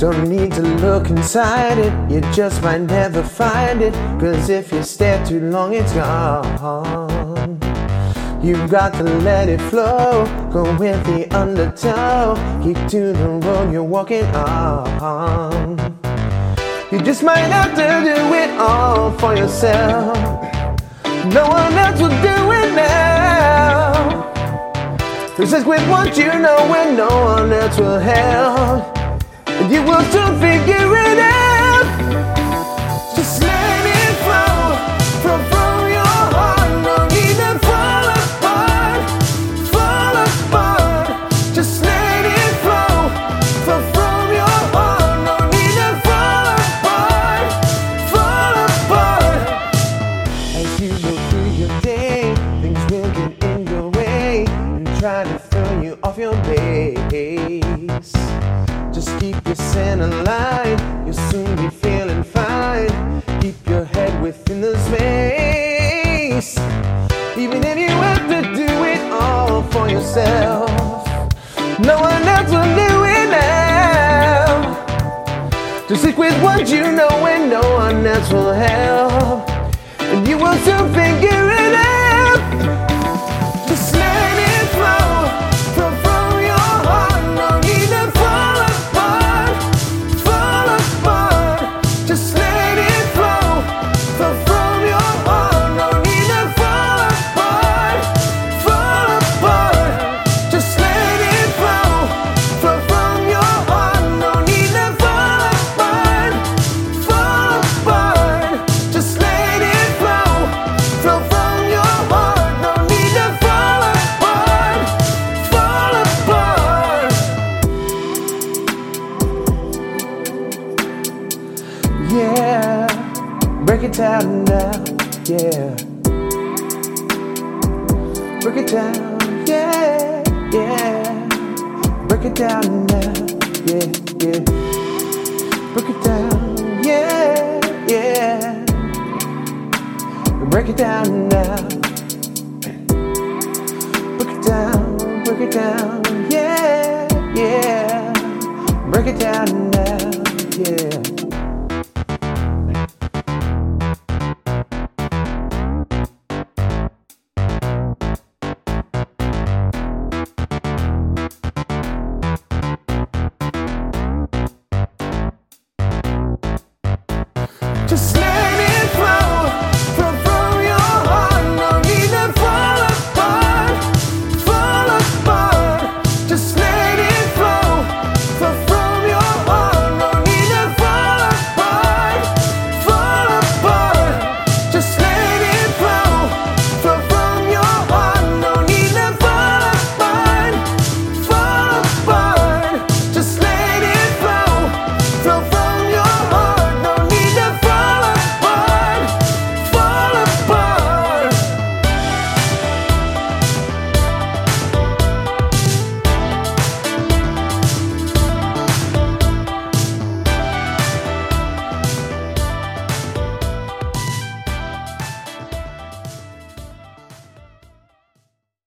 Don't need to look inside it, you just might never find it. Cause if you stare too long, it's gone. You've got to let it flow, go with the undertow. Keep to the road you're walking on. You just might have to do it all for yourself. No one else will do it now. Just with what you know when no one else will help. And you will soon figure it out. Just let it flow from your heart. No need to fall apart, fall apart. Just let it flow from your heart. No need to fall apart, fall apart. As you go through your day, things will get in your way and try to throw you off your base. Just keep your center line, you'll soon be feeling fine. Keep your head within the space. Even if you have to do it all for yourself, no one else will do it now. Just stick with what you know when no one else will help. And you will soon figure it out. Just let it flow from your heart. No need to fall apart, fall apart. Just let it flow from your heart. No need to fall apart, fall apart. Just let it flow from your heart. No need to fall apart, fall apart. Just let it flow from your heart. No need to fall apart, fall apart. Yeah, break it down now, yeah. Break it down, yeah, yeah. Break it down now, yeah, yeah. Break it down, yeah, yeah. Break it down now. Break it down, yeah, yeah. Break it down now, yeah.